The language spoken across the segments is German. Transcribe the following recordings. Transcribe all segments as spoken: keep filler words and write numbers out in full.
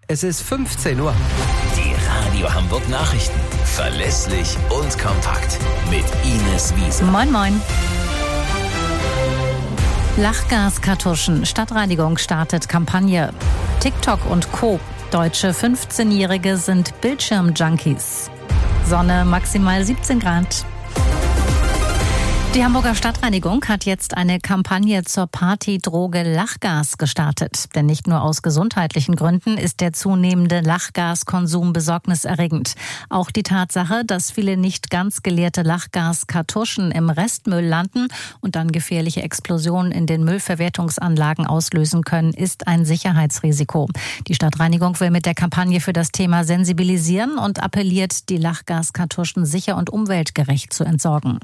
Es ist fünfzehn Uhr. Die Radio Hamburg Nachrichten. Verlässlich und kompakt. Mit Ines Wiese. Moin, moin. Lachgaskartuschen. Stadtreinigung startet Kampagne. TikTok und Co. Deutsche fünfzehnjährige sind Bildschirmjunkies. Sonne maximal siebzehn Grad. Die Hamburger Stadtreinigung hat jetzt eine Kampagne zur Partydroge Lachgas gestartet. Denn nicht nur aus gesundheitlichen Gründen ist der zunehmende Lachgaskonsum besorgniserregend. Auch die Tatsache, dass viele nicht ganz geleerte Lachgaskartuschen im Restmüll landen und dann gefährliche Explosionen in den Müllverwertungsanlagen auslösen können, ist ein Sicherheitsrisiko. Die Stadtreinigung will mit der Kampagne für das Thema sensibilisieren und appelliert, die Lachgaskartuschen sicher und umweltgerecht zu entsorgen.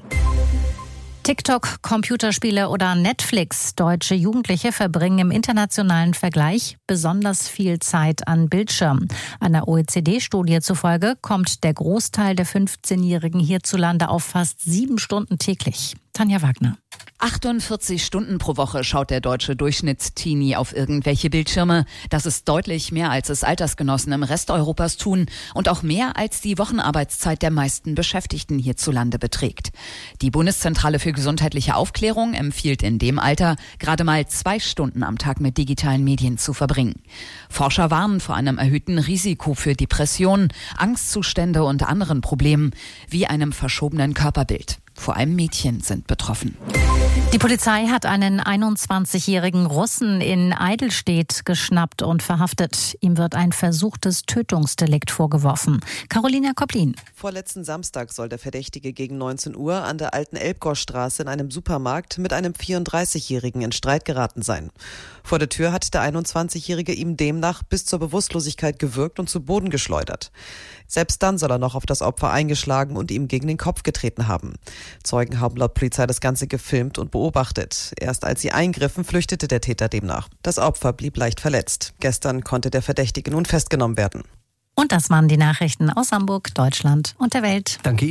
TikTok, Computerspiele oder Netflix. Deutsche Jugendliche verbringen im internationalen Vergleich besonders viel Zeit an Bildschirmen. Einer O E C D-Studie zufolge kommt der Großteil der fünfzehnjährigen hierzulande auf fast sieben Stunden täglich. Tanja Wagner. achtundvierzig Stunden pro Woche schaut der deutsche Durchschnittsteenie auf irgendwelche Bildschirme. Das ist deutlich mehr, als es Altersgenossen im Rest Europas tun und auch mehr, als die Wochenarbeitszeit der meisten Beschäftigten hierzulande beträgt. Die Bundeszentrale für gesundheitliche Aufklärung empfiehlt in dem Alter, gerade mal zwei Stunden am Tag mit digitalen Medien zu verbringen. Forscher warnen vor einem erhöhten Risiko für Depressionen, Angstzustände und anderen Problemen, wie einem verschobenen Körperbild. Vor allem Mädchen sind betroffen. Die Polizei hat einen einundzwanzigjährigen Russen in Eidelstedt geschnappt und verhaftet. Ihm wird ein versuchtes Tötungsdelikt vorgeworfen. Carolina Koplin. Vorletzten Samstag soll der Verdächtige gegen neunzehn Uhr an der alten Elbgorstraße in einem Supermarkt mit einem vierunddreißigjährigen in Streit geraten sein. Vor der Tür hat der einundzwanzigjährige ihm demnach bis zur Bewusstlosigkeit gewürgt und zu Boden geschleudert. Selbst dann soll er noch auf das Opfer eingeschlagen und ihm gegen den Kopf getreten haben. Zeugen haben laut Polizei das Ganze gefilmt und beobachtet. Erst als sie eingriffen, flüchtete der Täter demnach. Das Opfer blieb leicht verletzt. Gestern konnte der Verdächtige nun festgenommen werden. Und das waren die Nachrichten aus Hamburg, Deutschland und der Welt. Danke.